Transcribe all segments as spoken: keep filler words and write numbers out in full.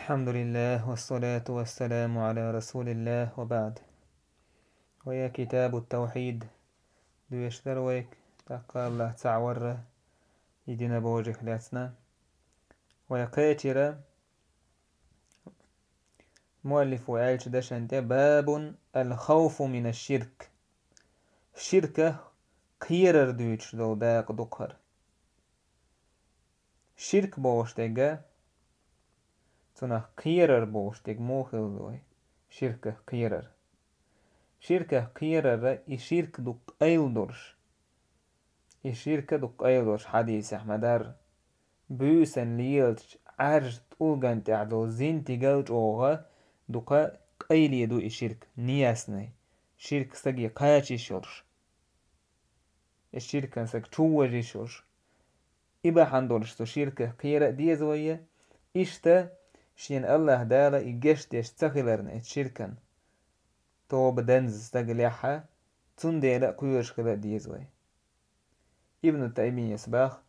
الحمد لله والصلاة والسلام على رسول الله وبعد. ويا كتاب التوحيد دو يشترويك تقى الله تعور يدينا بوجه لاتنا ويا قيتر مؤلف وعيش دشن باب الخوف من الشرك شركة قيرر دوش دو داق دقر شرك بوشتغا تنا قيرر بوشتغ موخل دوي شركة قيرر شركة قيرر يشرك دق ايل درش يشركة دق ايل درش حديث احمدار بوسن ليلتش عرج تولغان تعدو زين تيغلج اوغا دقا قيلي دو يشرك نياسني شرك ساقي قاتش شرش الشركة ساق توجي شرش إبا حندورش تو شركة قيرة ديزوية إشتا شين الله دالا إيجاش ديش تخيلرن الشركة تو بدنز استغليحها تون ديلا قيوش خلا ديزوي ابن التيمية سباخ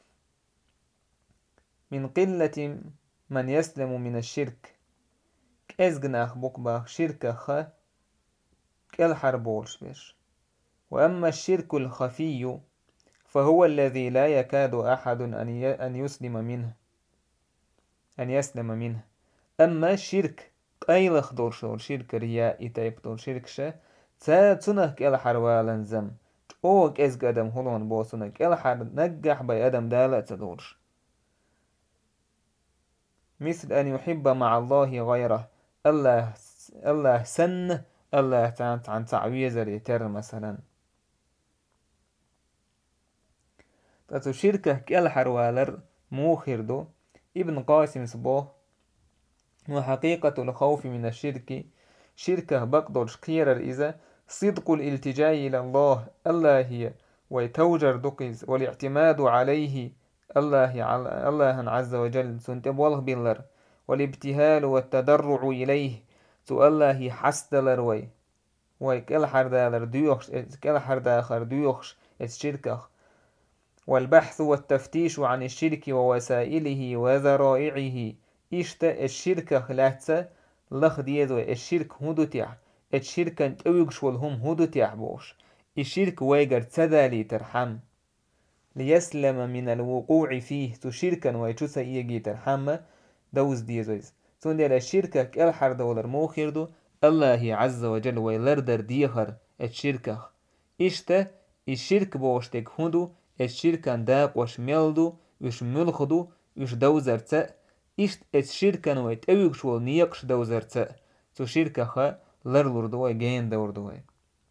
من قلة من يسلم من الشرك كأزغناخ بقباخ شركة خ كالحربولش بيش وأما الشرك الخفي فهو الذي لا يكاد أحد أن يسلم منه أن يسلم منه أما الشرك قيلخ دورشول شرك رياء تيبتول شرك شا تا تنه كالحروالا زم اوك ازغ ادم هلون بوسنه كالحر نجح بي ادم دالة تدورش مثل أن يحب مع الله غيره الله الله سن الله تانت عن تعويز ريتر مثلا تاتو شركة كالحروالر موخر دو ابن قاسم سبوه وحقيقة الخوف من الشرك شركة بقدر قيرر إذا صدق الالتجاء إلى الله الله هي ويتوجر دقيز والاعتماد عليه الله الله عز وجل سنتب والله بلر والابتهال والتضرع إليه تو الله حسدلر وي وي كل حردالر ديوخش كل حرداخر ديوخش الشركة والبحث والتفتيش عن الشرك ووسائله وذرائعه إشتا الشركة خلاتسا لخ ديزو الشرك هدو تيح الشركة انتويقش والهم هدو تيح بوش الشرك ويقر تدالي ترحم ليسلم من الوقوع فيه تشركا ويتوسا إيجي ترحم دوز ديزويز تون ديال الشركة كالحر دولار موخيردو الله عز وجل ويلردر ديخر الشركة إشتا الشرك بوشتك هدو الشركة داق وش ميلدو وش ملخدو وش دوزر تا إشت الشركة ويتويقش والنيقش دوزر تا تو شركة خا لرلور دوي جين دور دوي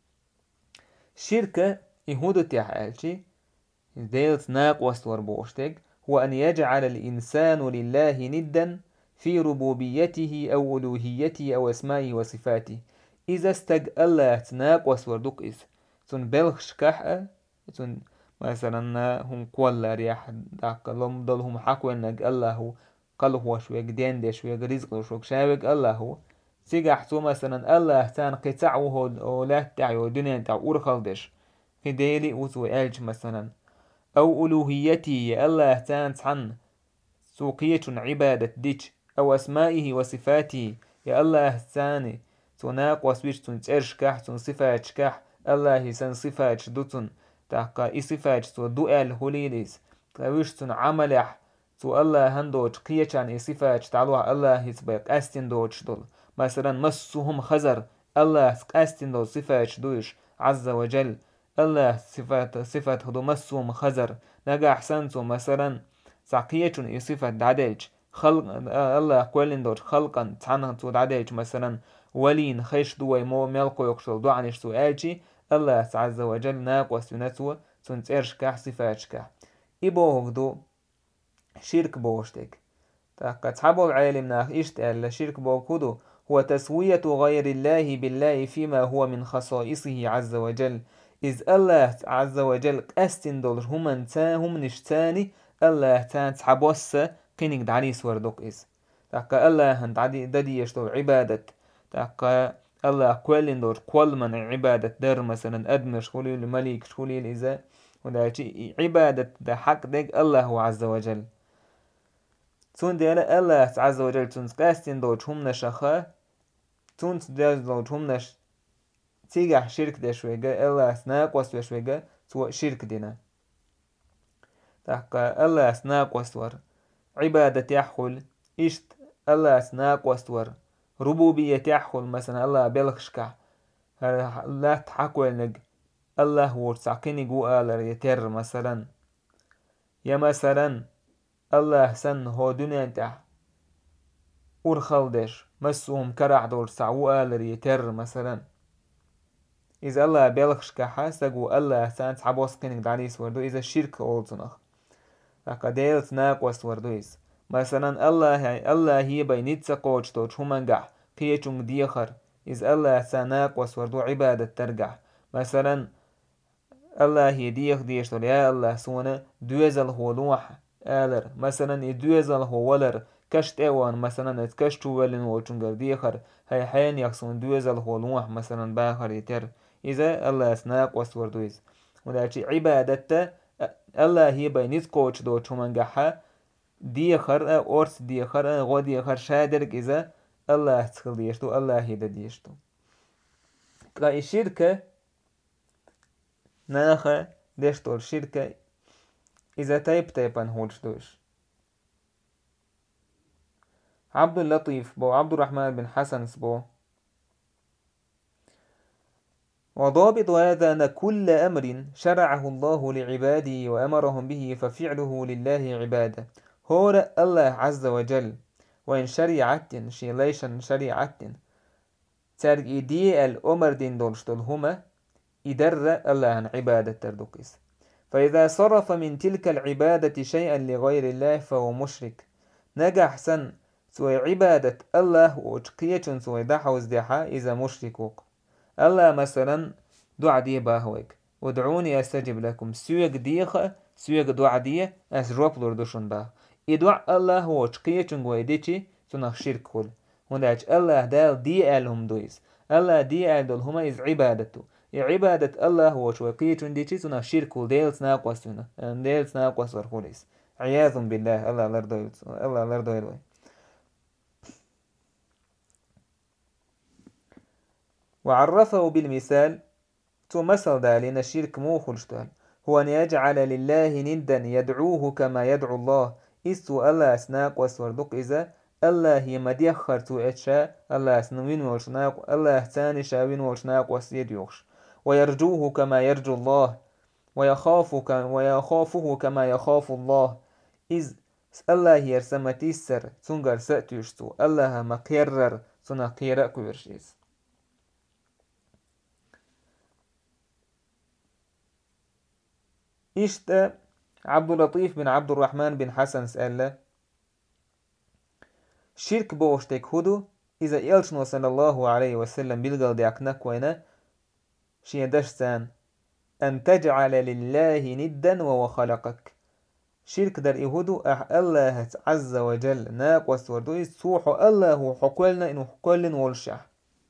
شركة يهودو تيح آلشي ديلت ناق وستور بوشتك هو أن يجعل الإنسان لله ندا في ربوبيته أو ألوهيته أو أسمائه وصفاته إذا استج الله تناق وستور دوك إذ تون بلخش كحة تون مثلا هم كولا رياح داك لهم دلهم حكوا إنك الله قلوه وشوية دين دي شوية رزق وشوية شاوك الله سيجحتو مثلا الله تان قطعه ولا تعيو الدنيا تاع أورخالدش في ديلي وتو ألج مثلا أو ألوهيتي الله تان تحن سوقية عبادة ديش أو أسمائه وصفاته يا الله ثاني تناق وسويش تنترش كح تن صفات كح الله سن صفات دوتن تحقا إصفات تو دوال هوليليس تاويش تن عملح تو الله هندوش قيشان إصفات تعالوا الله يسبق أستن دوش دول مثلا مسهم خزر الله أستن دول صفات دوش عز وجل الله صفات صفات هدو مسهم خزر نجا أحسنتو مثلا ساقية صفات دعدلج خلق الله كولين دوش خلقا تعنى تو دعدلج مثلا ولين خيش دوي مو ملقو يقشل دو عنش تو آلجي الله عز وجل ناقوس ينتو تنترش كح صفات كح إبوه دو شرك بوشتك تاقا تحبو العالم ناخ إشتال شرك بوكودو هو تسوية غير الله بالله فيما هو من خصائصه عز وجل إذ الله عز وجل أستن دولش هم انتا هم نشتاني الله تان تحبوس قينك دعلي سوردوك إذ تاقا الله هند عدي دادي يشتو عبادة تاقا الله كوالين دور كل من عبادة در مثلا أدمر شخولي الملك شخولي الإذا ودا عبادة دا حق ديك الله عز وجل تون ديلا الله عز وجل تون قاستين دوش هم نشخه تون ديال دوش هم نش تيجح شرك دشويجا الله سناقوس وشويجا سوى شرك دينا تحقا الله سناقوس ور عبادة يحول إشت الله سناقوس ور ربوبية يحول مثلا الله بلخشكا لا تحكوا لنج الله ورساقيني جو آلر يتر مثلا يا مثلا الله سن هو دنيا انتح ورخلدش مسوهم كرع دور سعو آلر يتر مثلا إذا الله بلخشكا حاسقو الله سان تحبوس قينك دعليس وردو إذا الشرك أولتنخ فقديلت ناقوس وردويس مثلا الله الله هي بينيتسا قوش توش همانجح قيتشون ديخر إذا الله ساناقوس وردو عبادة ترجع مثلا الله يديخ ديش يا الله سونا دوزل هو لوح آلر مثلا يدوزل هو ولر كشت اوان مثلا اتكشتو ولن وچنگر ديخر هاي حين يقصون دوزل هو لوح مثلا باخر يتر إذا الله سناق وسوردويز وداشي عبادته الله هي بينيز كوش دو چومنگحا ديخر اورس ديخر غو ديخر شادرك إذا الله تخل ديشتو الله هيدا ديشتو تلاقي شركة ناخا ديشتو الشركة إذا تايب تايبان هولش دوش عبد اللطيف بو عبد الرحمن بن حسن سبو وضابط هذا أن كل أمر شرعه الله لعباده وأمرهم به ففعله لله عبادة هو الله عز وجل وإن شريعت شيليشن شريعت ترق إدي الأمر دين دولشتل هما إدر الله عن عبادة تردقس فإذا صرف من تلك العبادة شيئا لغير الله فهو مشرك نجح سن سوى عبادة الله وشقية سوى دحوز دحا إذا مشركوك الله مثلا دعا دي باهوك ودعوني أستجب لكم سويق ديخة سويق دعا دي أسروب لردوشن باه إدعا الله هو شقية ويديتي تنخ شرك كل هنداج الله دال دي ألهم دويس الله دي أل هما إذ عبادته عبادة الله هو شوقية ديتي تنخ شرك كل ديل سناقوس تنخ ديل سناقوس ورخوليس عياذ بالله الله لردويل الله لردويل وعرفه بالمثال تمثل دالين الشرك مو خلشتال هو أن يجعل لله ندا يدعوه كما يدعو الله إستو الله سناق وسوردق إذا الله يمديخر تو إتشا الله سنوين والشناق الله ثاني شاوين والشناق وسيد يوخش ويرجوه كما يرجو الله ويخافك ويخافه كما يخاف الله إذ الله يرسمتي السر تنقر سأتيشتو الله مقرر تنقير كويرشيز إشتا عبد اللطيف بن عبد الرحمن بن حسن سأل شرك بوشتك هدو إذا إلشنو صلى الله عليه وسلم بلغل ديك نكوينة شيدشتان أن تجعل لله ندا وهو خلقك شرك در إهدو أح الله عز وجل ناق وسوردو سوح الله حقولنا إنه حقول والشح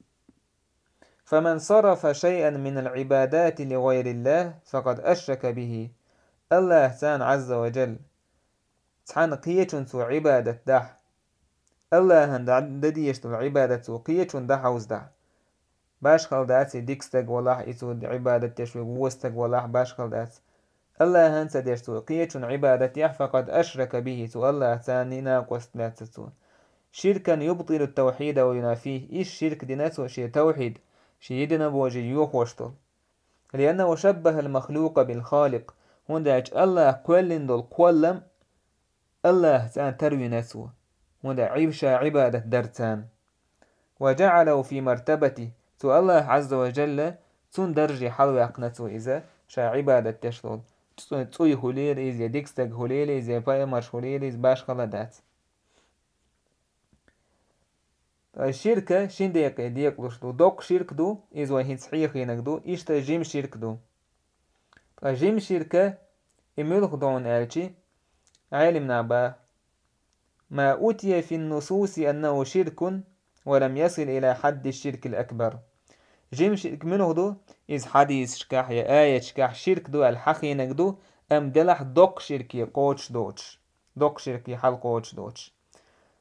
فمن صرف شيئا من العبادات لغير الله فقد أشرك به الله سان عز وجل تحن قيتون سو عبادة دح الله هند دديشت العبادة سو قيتون دح وز دح باش خلداتي ديكستك ولاح إسو عبادة تشوي وستك ولاح باش خلدات الله هند سديشتو قيتون عبادة يح فقد أشرك به سو الله ثاني ناقوست لاتسو شركا يبطل التوحيد وينافيه إيش شرك ديناتو شي توحيد شي يدنا بوجي يوخوشتو لأنه شبه المخلوق بالخالق هنداج الله كلن دول كلم الله تان تروي نسوه هندا عيبشا عبادة درتان وجعله في مرتبته تو الله عز وجل تون درجي حلوة أقنته إذا شا عبادة تشتغل تسوي هليل إذا ديكستك هليل إذا باي مرش هليل إذا باش خلدات الشركة شين ديق ديق لشدو دوق شرك دو إذا هين صحيح ينقدو إشتا جيم شرك دو جيم شركة إملخ دون آلتي عالم نعبا ما أوتي في النصوص أنه شرك ولم يصل إلى حد الشرك الأكبر جيم شرك منه دو إذ حديث شكاح يا آية شكاح شرك دو الحقي نقدو أم دلح دوق شركي قوش دوش دوق شركي حل قوش دوش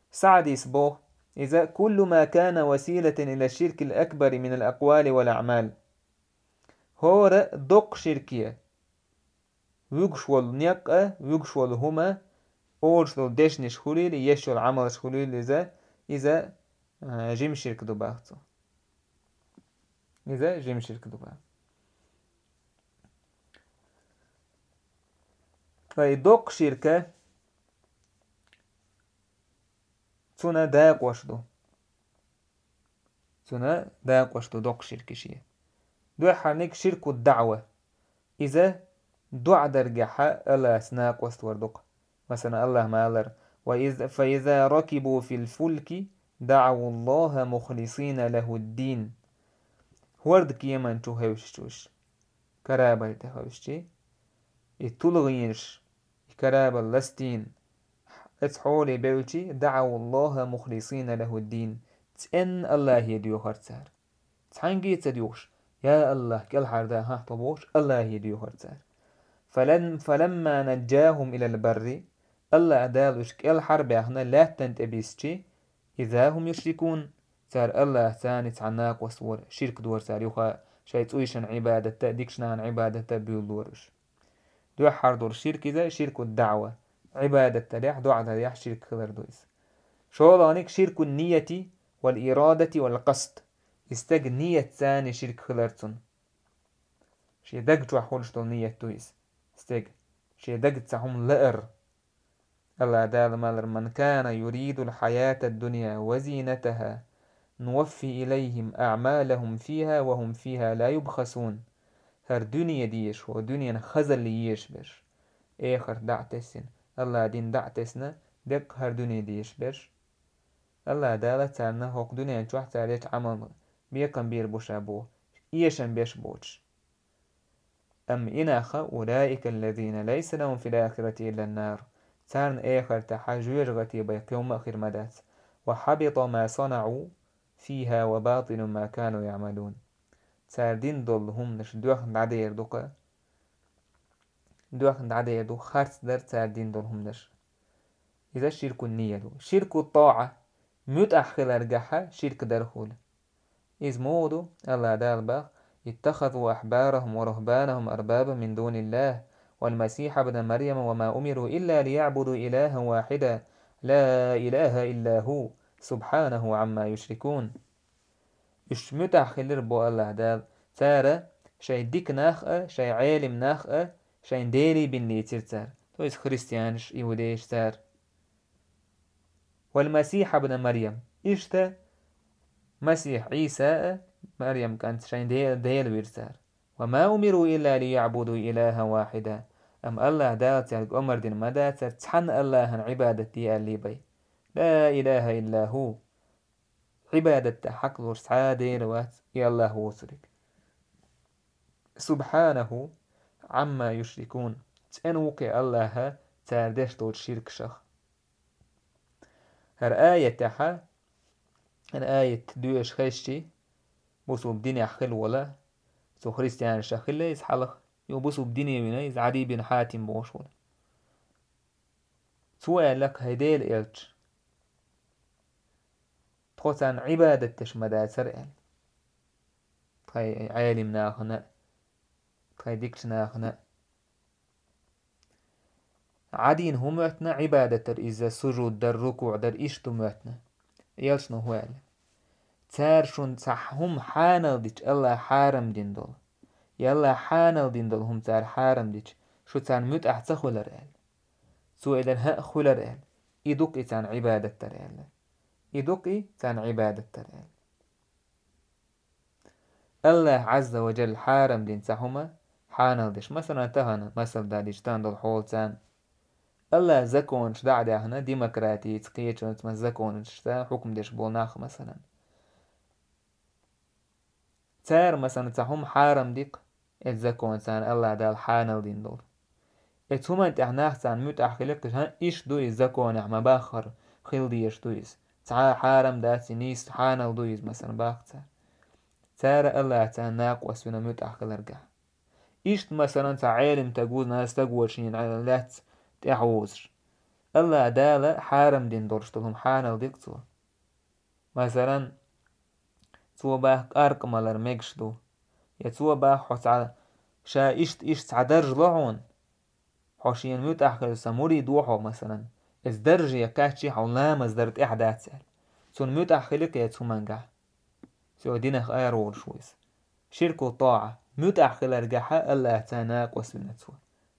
سعد يسبو إذا كل ما كان وسيلة إلى الشرك الأكبر من الأقوال والأعمال هو دق شركية ويقشول نيقة ويقشول هما أورشلو ديشنش خليل يشول عمل خليل إذا إذا جيم شرك دباغتو إذا جيم شرك دباغ فيدق شركة تنا داق وشدو تنا داق وشدو دق شركة شيء دو حرنك شرك الدعوة إذا دع درجحة ألا سناق وستوردق مثلا الله ما ألر وإذا فإذا ركبوا في الفلك دعوا الله مخلصين له الدين ورد كيمان تو هوشتوش كرابة تهوشتي التلغينش كرابة لستين اتحولي بيوتي دعوا الله مخلصين له الدين تن الله يديو هرتسار تحنجي تديوش يا الله كل حردا ها طبوش الله يديو هرتسار فلن فلما نجاهم إلى البر الله دالوش كل حرب هنا لا تنتبيسشي إذا هم يشركون سار الله ثاني تعناق وصور شرك دور سار يوخا شاي تويشن عبادة ديكشنان عبادة بيولورش دو حردور شرك إذا شرك الدعوة عبادة تريح دعاء تريح شرك خضر دويس شولانيك شرك النية والإرادة والقصد استج نية ثاني شرك خضرتون شي دق تحولش دول نية دويس استج شي دق تسهم لأر الله دال مالر من كان يريد الحياة الدنيا وزينتها نوفي إليهم أعمالهم فيها وهم فيها لا يبخسون هر دنيا ديش و دنيا خزل ليش بش آخر دعتسن الله دين دعتسنا دق هر دنيا ديش بش الله دالة تارنا هوك دنيا نشوح تاريت عمل بيقن بير بوشابو إيشن بيش بوش أم إناخ أولئك الذين ليس لهم في الآخرة إلا النار تارن آخر تحجوج غتي بيقيوم أخير مدات وحبط ما صنعوا فيها وباطل ما كانوا يعملون تاردين دولهم نش دوخ ندعدير دوكا دوخ ندعدير دو خارت در تاردين دولهم نش إذا شرك النية دو شرك الطاعة متأخر أرجحها شرك درخول إذ مودو الله دالباخ اتخذوا أحبارهم ورهبانهم أربابا من دون الله والمسيح ابن مريم وما أمروا إلا ليعبدوا إلها واحدا لا إله إلا هو سبحانه عما يشركون إش متأخر بو الله دال تارا شاي ديك ناخأ شاي عالم ناخأ شاي ديري بن ليتر تار تويس خريستيانش يهوديش تار والمسيح ابن مريم إشتا مسيح عيسى مريم كانت شاين ديل ديل ويرسار وما أمروا إلا ليعبدوا إلها واحدا أم الله دالت يعني أمر دين مدى تحن الله عن عبادتي اللي بي لا إله إلا هو عبادة حق ورسعى ديل وات يا الله وصرك سبحانه عما يشركون تنوك الله تاردش دول شرك شخ هر آية تحا الآية دوش خيشتي بوسو بديني أخل ولا سو خريستيان شخل يز حلق يو بوسو بديني وينا يز عدي بن حاتم بوشول سوى لك هيديل إلتش تخوصان عبادة تشمدا سرعل تخي عالم ناخنا تخي ديكش ناخنا عادين هم وقتنا عبادة در إذا سجود در ركوع در إشتو موتنا يلش نهوال تار شون صح هم حانل ديش الله حارم دين دول يلا حانل دين دول هم تار حارم ديش شو تان مت أحسا خلر آل سو إذن ها خلر آل إدوك إتان عبادة تر آل إدوك إتان عبادة تر آل الله عز وجل حارم دين صحهما حانل ديش مثلا تهنا مثل دا ديش تان دول حول تان الله زكونش دعدا هنا ديمقراطي تقيتش ما زكونش تا حكم ديش بولناخ مثلا تار مثلا تهم حارم ديق اتزكون تان الله دال حانل دين دول اتهما انت احناخ تان مت احخلق ها ايش دوي زكون احما باخر خيل ديش دويس تا حارم داتي نيس حانل دويس مثلا باختا تار الله تان ناق وسونا مت احخلق ايش مثلا تا عالم تقول ناس تقول شين على لات تعوزر الله دالة حارم دين دورشتلهم حانل ديك تو مثلا تو باه أرق مالر ميكشدو يا تو باه حوص شا إشت إشت عدرج لعون حوشين ميوت أحكال ساموري دوحو مثلا إز درج يكاتشي حولام إز درت إحدات سال تون ميوت أحكالك يا تو منجح سو دينخ آيرول شويس شركو طاعة ميوت أحكال أرجحها ألا تاناك وسنتو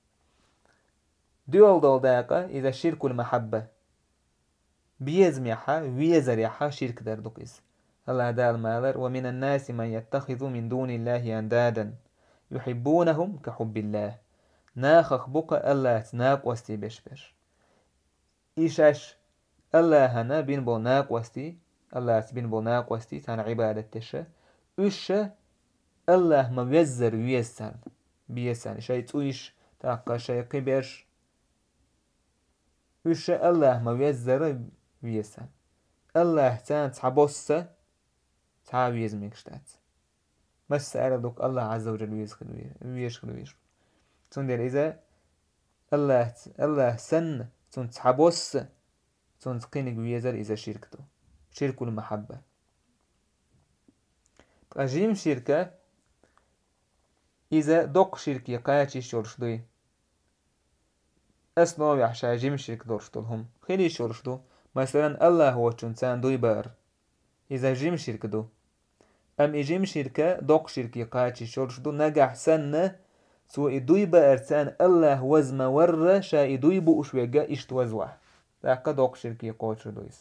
دول دول داقة إذا شرك المحبة بيزميحا ويزريحا شرك دردوك إز الله دال مالر ومن الناس من يتخذ من دون الله أندادا يحبونهم كحب الله ناخخ بقى الله تناك وستي بش بش إيشاش الله هنا بين بو ناك وستي الله تبين بو ناك وستي تان عبادة تشا إيش الله ما بيزر ويسان بيسان شيء تويش تاقا شيء قبش إيش الله ما بيزر ويسان الله تان تعبوسة تعاويز ميكشتات بس أردوك الله عز وجل ويشخل ويشخل ويشخل تندر إذا الله الله سن تون تعبوس تون تقينك ويزر إذا شركته شرك المحبة أجيم شركة إذا دوق شركة قايتي شورشدوي أسنو يحشا جيم شرك دورشتلهم خيلي شورشدو مثلا الله هو تنسان دوي بار إذا جيم شركة دو أم إجيم شركة دوق شركة قايتي شورشدو نجح سنة سو إدوي بأرتان الله وزما ورّا شا إدوي بؤش ويجا إشت وزوح ذاك دوق شركي قوتش دويس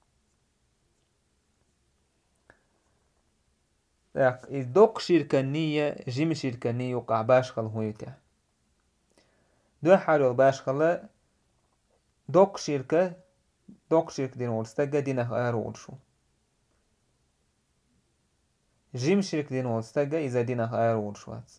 ذاك إدوق شركة نية جيم شركة نية وقع باشخل هويته دو حالو باشخل دوق شركة دوق شركة دين ولستجا دينه آرول شو جيم شركة دين ولستجا إذا دينه آرول شوات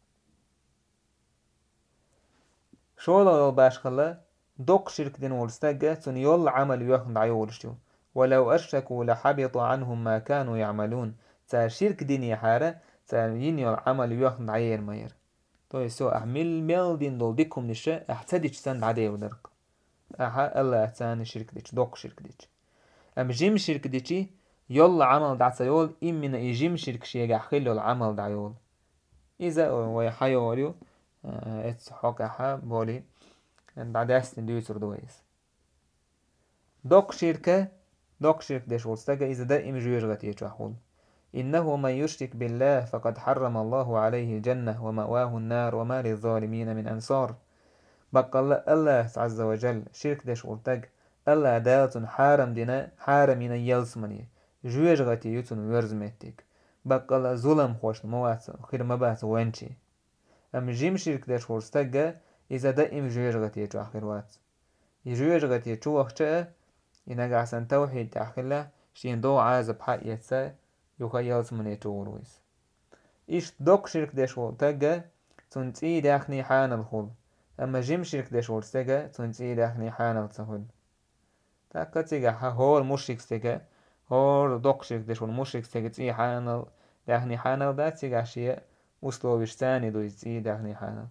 شولو باشخل دوق شرك دين ولستجا تن يول عمل يوخن عيولشتو ولو أشركوا لحبط عنهم ما كانوا يعملون تا شرك دين يحارة تا ينيول عمل يوخن عير مير تو يسو أعمل ميل دين دول ديكم نشا احتدش سند عدي ودرق أحا الله تاني شرك ديش دوق شرك ديش أم جيم شرك ديشي يول عمل دعتا يول إمنا يجيم شرك شيجا حخيلو العمل دعيول إذا ويحيوليو اتس حوك أحا بولي بعد أستن ديوتر دويس دوق شركة دوق شرك ديش ولستجا إذا دائم جويش غتي تحول إنه من يشرك بالله فقد حرم الله عليه الجنة ومأواه النار وما للظالمين من أنصار بقى الله عز وجل شرك ديش ولتج الله دالتن حارم دينا حارمين يلسمني جويش غتي يوتن ورزمتك بقى الله ظلم خوش موات خير مبات وانشي أم جيم شرك ديش ولستجا إذا دائم جويش غتي تحخير وات يجويش غتي تشو وقتها ينجع سن توحيد تحخيله شين دو عازب حق يتسا يخيل سمني تولويس إيش دوك شرك ديش ولتجا تنتي داخني حان الخل أما جيم شرك ديش ولتجا تنتي داخني حان التخل تاكا تيجا هول مشرك تيجا هول دوك شرك ديش والمشرك تيجا تي حان داخني حان دا تيجا شيء وصلوا بشتاني دو تي داخني حان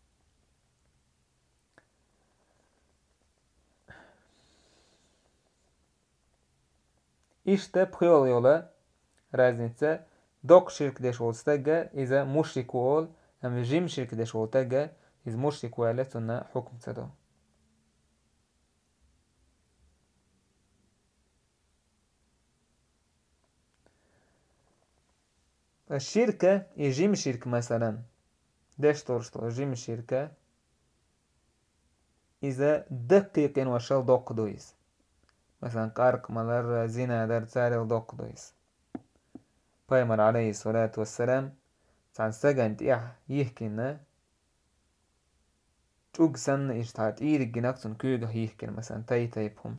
İşte pıyol yola raznice dok şirk deş olstega iza mushrik ol hem jim şirk deş oltega iz mushrik waletuna hukm tado. الشركة يجيم شرك مثلا داش تورشتو جيم شركة إذا دقيق وشل دوق دويس مثلا قارق ملر زنا در تاريخ دوق دويس بايمر عليه الصلاة والسلام تان سجن تيح يحكينا توج سن إشتهات إيرك جناكسون كوجه يحكين مثلا تاي تايبهم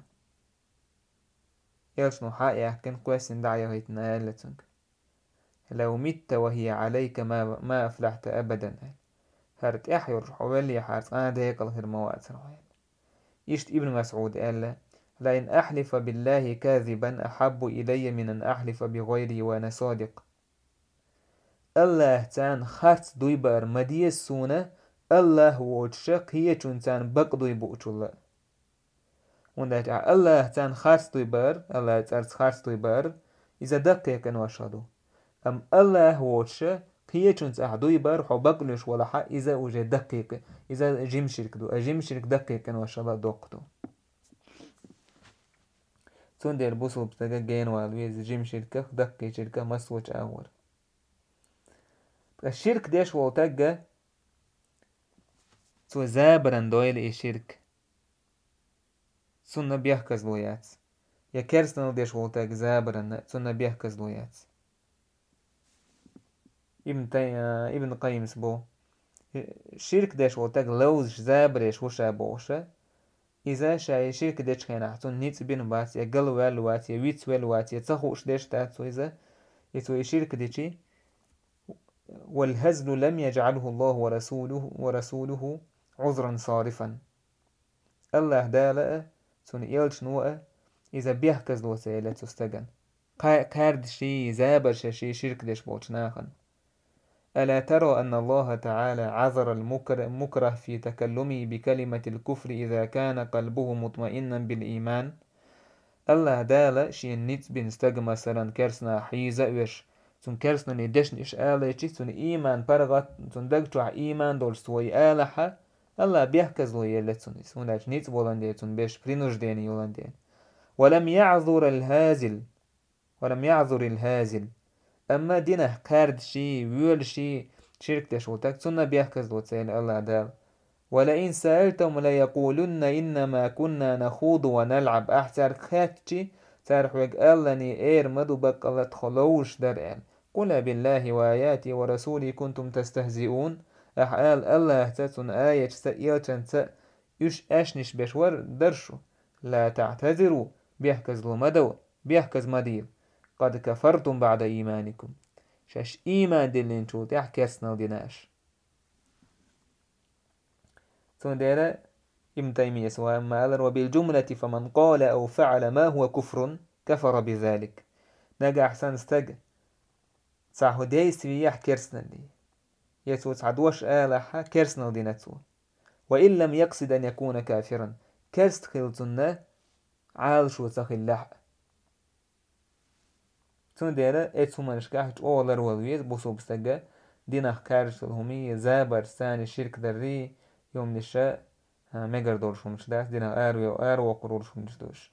يلشنو حق يحكين كويسين دعية هيتنا يالتنك لو مت وهي عليك ما ما أفلحت أبدا هرت أحير حوالي حارس أنا ديك الخير موات يشت ابن مسعود قال لئن أحلف بالله كاذبا أحب إلي من أن أحلف بغيري وأنا صادق الله تان خارت دويبار مدية سونة الله ووتشق هي تان بقضي بوتش الله وندهت الله تان خارستوي بار الله تارس خارستوي بار إذا دقيق نوشادو أم الله وش هي تشنس أحدوي بار حبقلش ولا حق إذا وجه دقيق إذا جيم شرك دو أجيم شرك دقيق نوشادا دوقتو تون دير بوصل بتاقا جين والويز جيم شركة دقي شركة مسوش أول الشرك ديش والتاقا تو زابران دويل إي شرك تون بيحكز لويات يا كرسنو ديش والتاق زابران تون بيحكز لويات ابن تي... ابن قيم سبو شرك ديش والتاق لوز زابريش وشا بوشا إذا شاي شرك ديش خينا تون نيت بين بات يا قل والوات يا ويت والوات يا تخوش ديش تاتو إذا يتو شرك ديشي والهزل لم يجعله الله ورسوله ورسوله عذرا صارفا الله دالأ تون إيلش نوأ إذا بيحكز لو سيلة تستجن كارد شي زابر شي شرك ديش بوشناخن ألا ترى أن الله تعالى عذر المكره في تكلمه بكلمة الكفر إذا كان قلبه مطمئنا بالإيمان الله دالأ شي النت بنستج مثلا كرسنا حيزة وش تون كرسنا ندشن إش آلة تون إيمان برغت تون دقتوا إيمان دول سوي آلحة الله بيحكز له يلتون سوناش نيت بولندي تون بيش برينوش ديني يولندي ولم يعذر الهازل ولم يعذر الهازل أما دينه كارد شي ويول شي شرك تشوتك تون بيحكز له تسيل الله دال ولئن سألتم ليقولن إنما كنا نخوض ونلعب أحتر خاتشي تعرف يقالني إير مدو بك الله تخلوش درعل قل بالله وآياتي ورسولي كنتم تستهزئون أحال الله تتن آية سئيلتن تأ يش أشنش بشور درشو لا تعتذروا بيحكز له مدو بيحكز مدير قد كفرتم بعد إيمانكم شاش إيمان دلين شو تحكسنا ديناش ثم ديرا ابن تيمية سواء ما قال وبالجملة فمن قال أو فعل ما هو كفر كفر بذلك نجا أحسن استجى صاحو ديس رياح كرسنا دي يسوع تعدوش آلحة كرسنا دي نتسو وإن لم يقصد أن يكون كافرا كرست خلطنا عال شو تخل لح ثم ديرا اتسو منشكاح أولر والويز بوصو بستجى دينا خكارش الهمية زابر ثاني شرك دري يوم نشاء مجر دور شو مش داس دينا آرو آرو وقرور شو مش دوش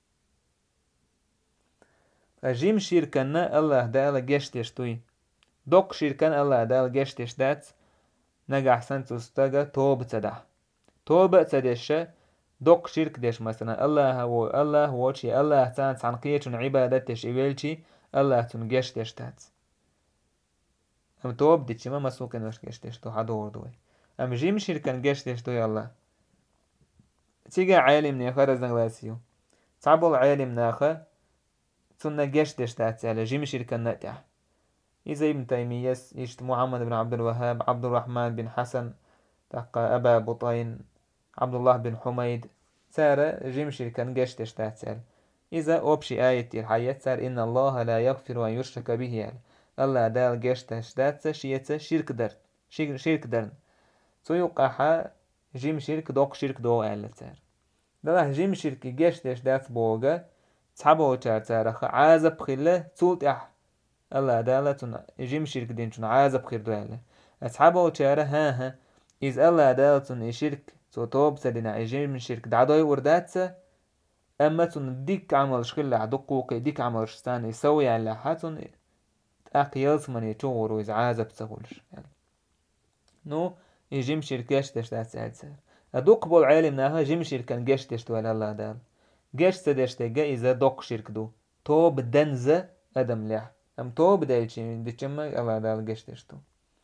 أجيم شركنا الله دال جشت يشتوي دوك شركن الله دال جشت يشتات نجا أحسن تستجى توب تدح توب تدش دوك شرك دش مثلا الله هو الله هو شيء الله تان تنقية عبادتش إبلشي الله تنجشت يشتات أم توب دتش ما مسوق نوش جشت يشتو حدور دوي أم جيم شركن جشت يشتو يالله تيجي عالم نخرز نغلاسيو تعبوا العالم ناخه ثم جشت يشتات على جيم شركن نتح إذا ابن تيمية يشت محمد بن عبد الوهاب عبد الرحمن بن حسن تقى أبا بطين عبد الله بن حميد سار جيم شركن جشت يشتات سال إذا أبشي آية الحياة سار إن الله لا يغفر أن يشرك به يعني الله دال جشت يشتات شيئة شرك درت شرك درن سيوقع جيم شرك دوق شرك دو آل سار ده جيم شرك جشت يشتات بوغا تحبو تار تارخ عازب خله تولت أح الله دالة جيم شرك دين شن عازب خير دوالة أصحابه تشاره ها ها إذ الله دالة شرك توب سدنا جيم شرك دعدوي ورداتسه أما تون ديك عمل شكل عدقوق ديك عمل شستان يسوي على حاتون أقياس من يتور وإذ عازب تقولش يعني نو جيم شركاش تشتات سعد سعر أدوق بول عالم ناها جيم شركان جاش تشتوال الله دال جاش تدشتجا إذا دوق شرك دو توب دنزة أدم لح أم توب دايتشي ديتشما الله دال جاش تشتو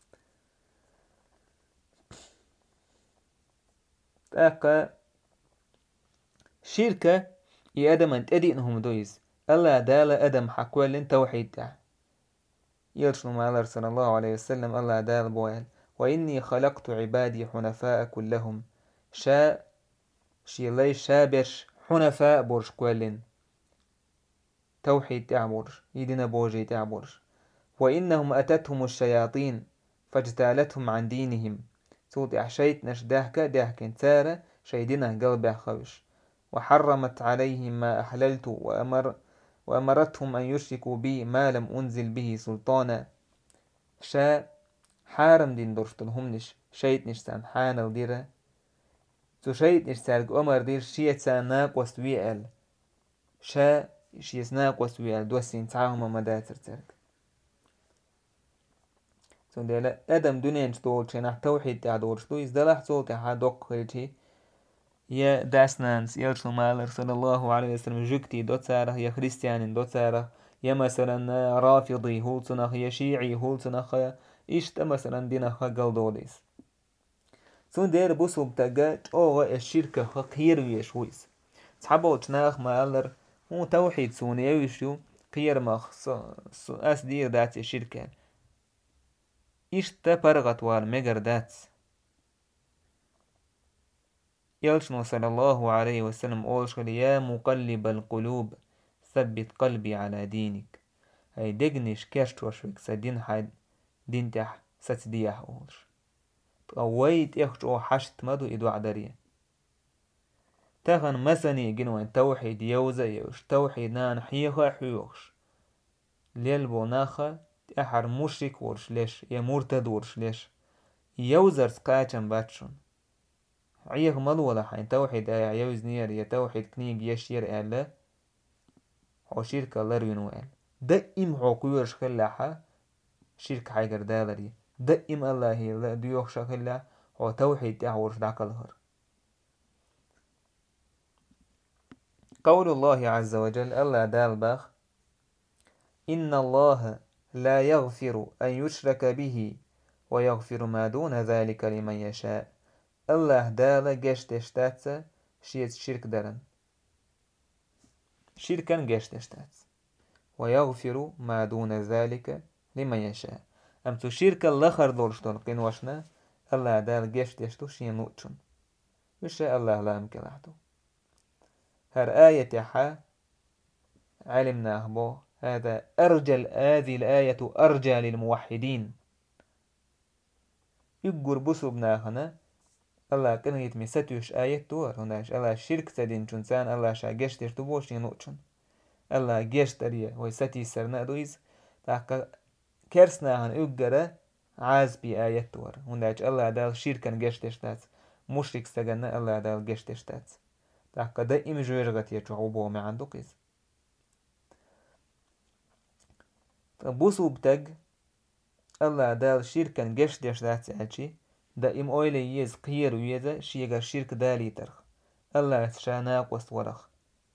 تاقا شركة يأدم أنت أدينهم دويز الله دال أدم حقوال توحيد تاع يرشنو ما الله صلى الله عليه وسلم الله دال بوال وإني خلقت عبادي حنفاء كلهم شاء شيلي شابش حنفاء برش كوالين توحيد تاع برش يدنا بوجي تاع برش وإنهم أتتهم الشياطين فاجتالتهم عن دينهم صوت أحشيت نش دهكا دهكا تارة شيدنا قلب خوش وحرمت عليهم ما أحللت وأمر وأمرتهم أن يشركوا بي ما لم أنزل به سلطانا شا حارم دين درشتلهمنش شيطنش سان حانل ديرا تو شيطنش سالك أمر دير شيت ساناك وستويل شا شيسناك وستويل دوسين تعاهم مداتر ترك تو ديلا أدم دونينش دولش نح توحيد تاع دولش دو إزدلح زول تاع دوق خيرتي يا داسنانس يرسل مالر صلى الله عليه وسلم جكتي دوتساره يا خريستيان دوتساره يا مثلا رافضي هولتنخ يا شيعي هولتنخ إشت مثلا دينخ قلدوليس سون دير بوسو بتاقا اوغا الشركة خير ويشويس صحابو تناخ مالر هو توحيد سوني يوشو خير مخ أس دير دات الشركة إشت تبرغت والمجر دات يلشنو صلى الله عليه وسلم أولشغل يا مقلب القلوب ثبت قلبي على دينك هاي دقنش كشت وشوك سدين حد دين تح ستديح أولش تقويت إخش أو حشت مدو إدو عدرية تغن مسني جنوان توحيد يوزا يوش توحيد نان حيخا حيوخش ليلبو ناخا أحر مشرك ورش ليش يا مرتد ورش ليش يوزر سقاچن باتشون عيغ ملولا حين توحيد آيا يوز نير يا توحيد كنيج يشير آلا هو شركة لروينو آل دائم حقويرش خلاحا شركة حيقر دالري دائم الله لا ديوخش خلا هو توحيد تاعورش داك الهر قول الله عز وجل الله دال باخ إن الله لا يغفر أن يشرك به ويغفر ما دون ذلك لمن يشاء الله دال جشت اشتاتsa شيت شرك درن شركا جشت اشتاتsa ويغفر ما دون ذلك لمن يشاء أم تو شركا لخر دولشتون قنوشنا الله دال جشت يشتو شين نوتشن وش الله لا مكلحتو هر آية حا علمناه بو هذا أرجل هذه الآية أرجى للموحدين يقر بسو بناهنا الله كان يتمي ستوش آية تور هناش الله شرك سدين چونسان الله شا گشت اشتو بوش ينوچن الله گشت أريه وي ستي سرنا دويز تاكا كرسناهن يقر عاز بي آية تور هناش الله دال شركا گشت اشتات مشرك سجنا الله دال گشت اشتات تاكا دائم جويرغت يچعوبو ما عندو قيز بوسو بتاق الله دال شركا گشت اشتات ساعتشي دائم اويلي يز قير ويزا شيغا شرك دالي ترخ الله شاناق وستورخ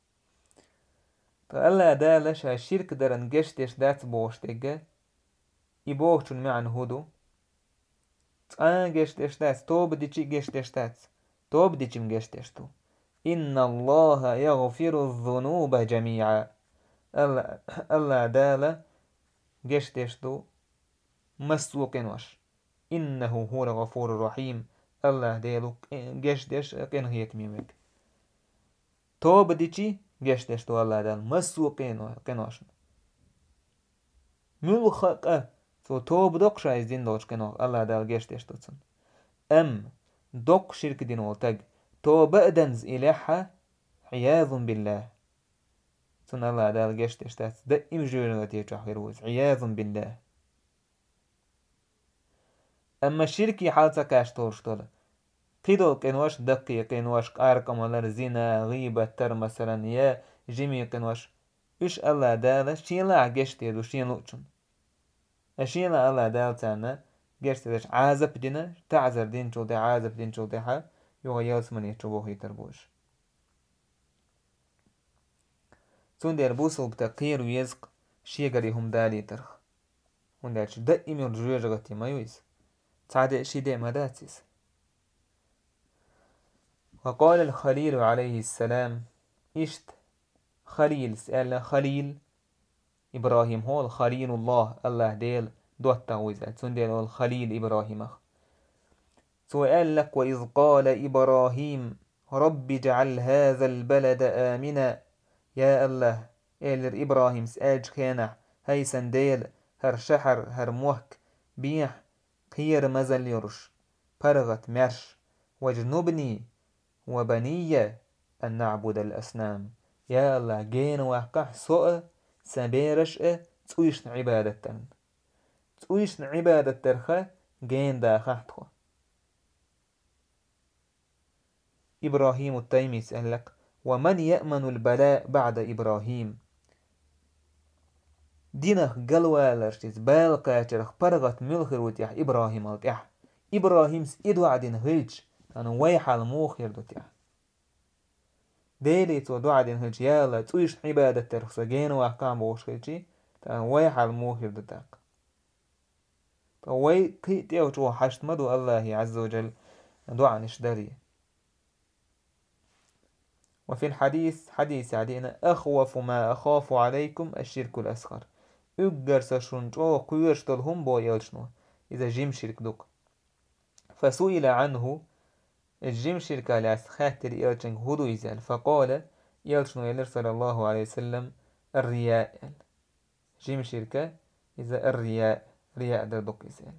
الله دال شا شرك درن گشت اشتات بوشتگا يبوشتن معن هدو تان گشت اشتات توب ديچي گشت اشتات توب ديچم گشت اشتو إن الله يغفر الذنوب جميعا الله الله دال گشت اشتو مسوقين وش إنه هو الغفور الرحيم الله ديلو گشتش قين هيت ميمك توب ديچي گشتش تو الله دال مسوقين قينوش ملخق تو توب دوق شايز دين دوش قينو الله دال گشتش توتسن أم دوق شرك دين ولتق توب أدنز إليها عياذ بالله تن الله دال گشتش تات دائم جورنغتي تحيروز عياذ بالله أما الشركي حالتا كاش تورشتول قيدو قنوش دقي قنوش أرقمالر زنا غيبة تر مثلا يا جيمي قنوش إش الله دالا شيلا عجشتي دو شين لوچن أشيلا الله دال تانا جشتي داش عازب دينا تعذر دين چولتي عازب دين چولتي حا يوغا يلسمن يتشبوه يتربوش تون دير بوسو بتقير ويزق شيغري هم دالي ترخ هون دالش دائم يرجوية جغتي ما يويز تعدي شيدي مداتيس وقال الخليل عليه السلام إشت خليل سأل خليل إبراهيم هو الخليل الله الله ديل دوت تغويزة تون ديل الخليل إبراهيم سؤال لك وإذ قال إبراهيم رب اجعل هذا البلد آمنا يا الله إلر إبراهيم سألج خينح هيسن ديل هر شحر هر موهك بيح خير مزل يرش برغت مرش وجنبني وبنية أن نعبد الأصنام. يا الله جين واقع سوء سبيرش تسويش عبادة تسويش عبادة ترخى جين داخحتخو. إبراهيم التيمي سألك ومن يأمن البلاء بعد إبراهيم؟ دينخ قلوالرشتز بالقاترخ برغت ملخروت يح إبراهيم التيح إبراهيم سإدو عدين هلج أنا ويح الموخير دوتيح ديلي تو دو عدين هلج يالا تويش عبادة ترخص جين واحكام بوش هلجي تان ويح الموخير دوتاق وي كي تيو تو حشت مدو الله عز وجل دعا نشدري. وفي الحديث حديث عدينا أخوف ما أخاف عليكم الشرك الأصغر أجر سشنجو قيرش تلهم بو يلشنو إذا جيم شرك دوك. فسئل عنه الجيم شركة لاس خاتر يلشنج هدو يزال فقال يلشنو يلر صلى الله عليه وسلم الرياء جيم شركة إذا الرياء رياء در دوك يزال.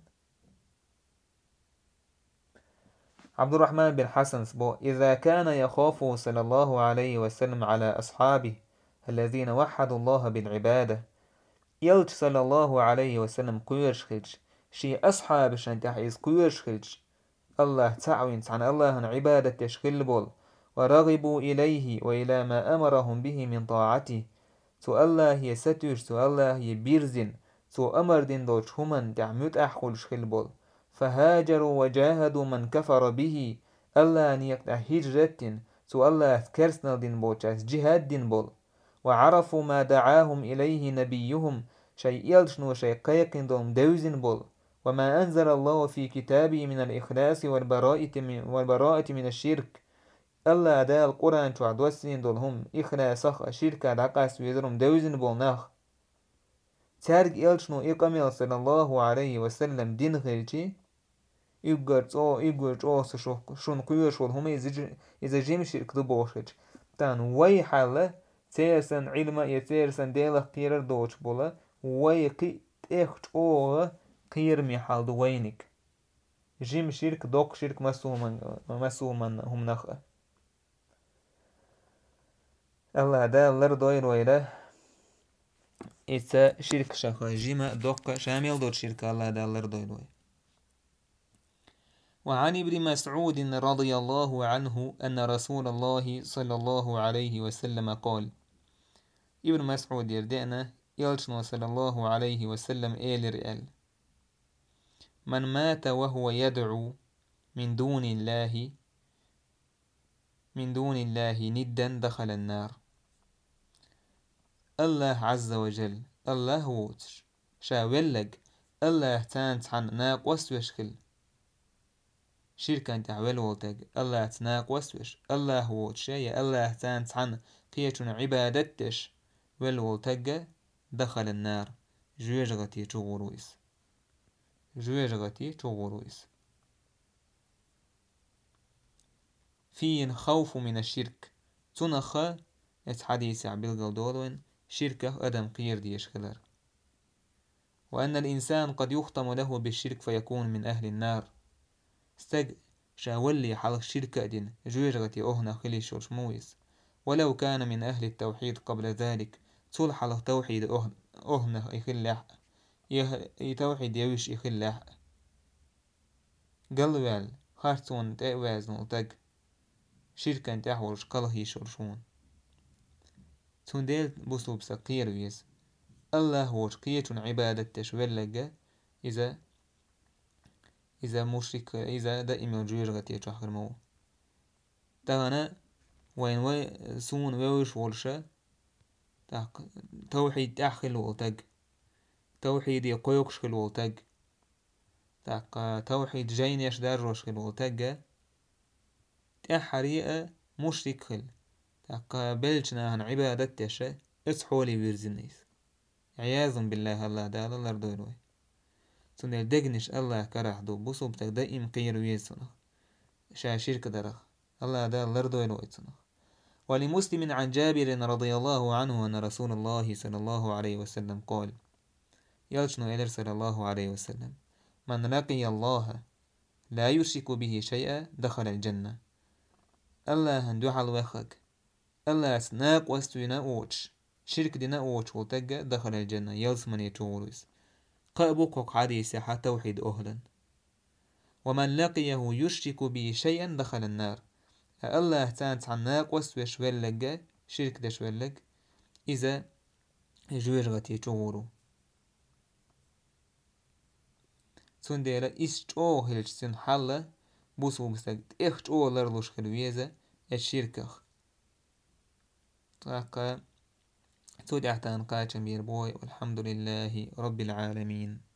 عبد الرحمن بن حسن صبو إذا كان يخاف صلى الله عليه وسلم على أصحابه الذين وحدوا الله بالعبادة يلج صلى الله عليه وسلم قيرش خلج شي أصحاب شانتح إذ قيرش خلج الله تعوين عن الله عن عبادة تشخل بول ورغبوا إليه وإلى ما أمرهم به من طاعته تو الله يستوش تو الله يبيرزن تو أمر دين دوش همن تعمد أحخل شخل بول فهاجروا وجاهدوا من كفر به الله نيقت هجرتين تو الله كرسنال دين بوچاس جهاد دين بول وعرفوا ما دعاهم إليه نبيهم شيء يلشنو شيء قيقن دوم دوزن بول وما أنزل الله في كتابه من الإخلاص والبراءة من, والبراءة من الشرك الله دا القرآن تو عدوسين دولهم إخلاصخ شركة دقاس ويزرم دوزن بول ناخ تارق يلشنو إقامل صلى الله عليه وسلم دين غيرتي يقرت أو يقرت أو شون قيوش والهم إذا جيم شرك دو بوشج تان وي حالة تيرسن علم يتيرسن ديلة قيرر دوش بولا وي قي تيخت أو قير مي حال دو وينك جيم شرك دوك شرك مسومن مسومن هم نخأ الله دا لر دوير ويله إذا شرك شخا جيما دوك شامل دوت شرك الله دا لر دوير ويله. وعن ابن مسعود رضي الله عنه أن رسول الله صلى الله عليه وسلم قال ابن مسعود يردئنا يلشن صلى الله عليه وسلم إيل رئال من مات وهو يدعو من دون الله من دون الله ندا دخل النار. الله عز وجل الله هوتش شاولج الله تانت عن ناق وسوشكل شركة انت عوال والتاج الله تناق وسوش الله هوتش يا الله تانت عن قيتون عبادتش والولتاج دخل النار جوجغتي تغرويس جوجغتي تغرويس. في خوف من الشرك تنخى اتحديث عبيل قلدولوين شركة أدم قير ديش خلر وأن الإنسان قد يختم له بالشرك فيكون من أهل النار استج شاولي حلق شركة دين جوجغتي أهنا خلي شوش مويس ولو كان من أهل التوحيد قبل ذلك تول حلق توحيد أهنا يخلح يتوحيد يوش يخلح قلوال خارتون تأواز نلتق شركة تحورش قله يشرشون تنديل بصوب سقير ويز الله هو قية عبادة تشويلجة إذا إذا مشرك إذا دائما جوجغة يتشخر مو تغنى وين وي سون ويوش ورشة توحيد تأخل والتق توحيد يقويقش خل والتق تاق توحيد جينيش دارجوش خل والتق تأحريئة مشرك خل تاق بلجنا عن عبادة تشا اسحولي ويرزنيس عياذا بالله الله دال الله ردوي سنل دقنش الله كره دو بصوب تك دائم قير ويسنخ شا شرك درخ الله دال لردوي ويسنخ. ولمسلم عن جابر رضي الله عنه أن رسول الله صلى الله عليه وسلم قال يلشنو إلر صلى الله عليه وسلم من لقي الله لا يشرك به شيئا دخل الجنة. الله هندو حال وخك الله سناق وستوينا أوتش شرك دينا أوتش وتجا دخل الجنة يلس من يتورس قابوك عديسة حتى توحيد أهلا ومن لقيه يشرك به شيئا دخل النار الله تانت عن ناق وستوي شويلج شرك ده شويلج إذا جويرغت يتورو تون ديلا إستو هلش سن حالة بوسو مستقد إخت أو لرلوش خلويزة الشركة طاقة تود احتان قاچم بير بوي والحمد لله رب العالمين.